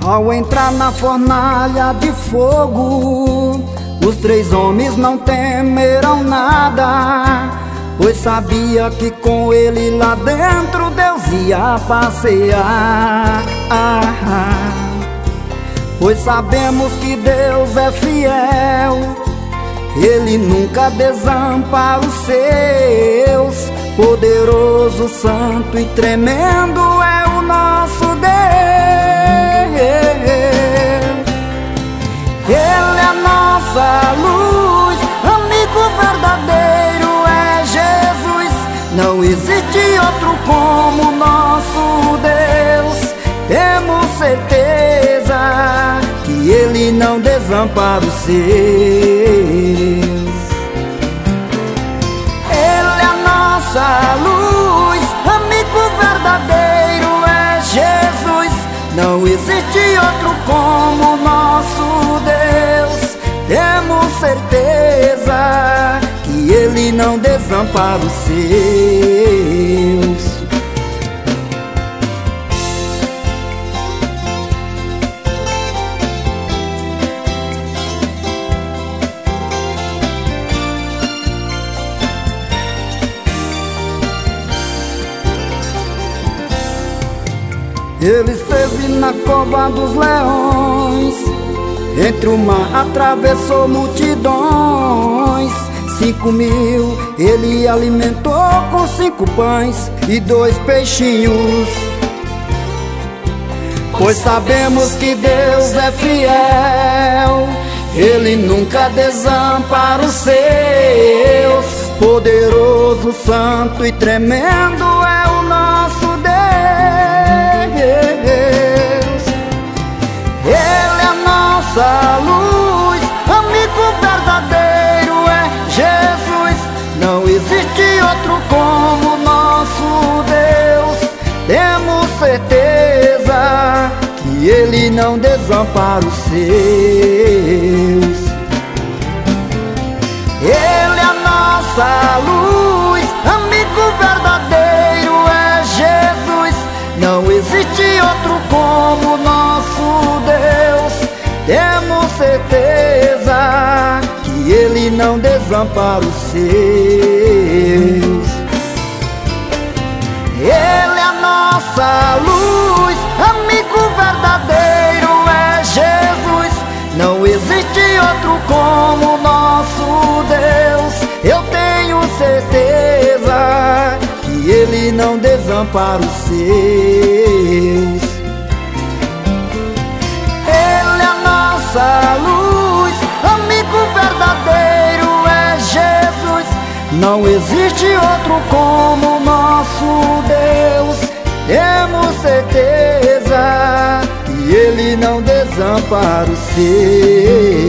Ao entrar na fornalha de fogo, os três homens não temeram nada, pois sabia que com ele lá dentro Deus ia passear. Pois sabemos que Deus é fiel, Ele nunca desampara os seus. Poderoso, santo e tremendo é o nosso Deus. Ele é a nossa luz, amigo verdadeiro é Jesus. Não existe outro como nosso Deus. Temos certeza que Ele não desampara os seus. Ele é a nossa luz, amigo verdadeiro é Jesus. Não existe outro como nosso Deus. Temos certeza que Ele não desampara os seus. Ele esteve na cova dos leões, entre o mar atravessou multidões. 5.000 ele alimentou com 5 pães e 2 peixinhos. Pois sabemos que Deus é fiel, Ele nunca desampara os seus. Poderoso, santo e tremendo é o nosso Deus. Ele é a nossa luz, amigo verdadeiro é Jesus. Não existe outro como nosso Deus. Temos certeza que Ele não desampara os seus. Ele é a nossa luz, amigo verdadeiro é Jesus. Não existe outro como nosso Deus. Temos certeza que Ele não desampara os seus. Ele é a nossa luz, amigo verdadeiro é Jesus. Não existe outro como nosso Deus. Eu tenho certeza que Ele não desampara os seus. Ele é a nossa luz, amigo verdadeiro é Jesus. Não existe outro como nosso Deus. Temos certeza que Ele não desampara os seus.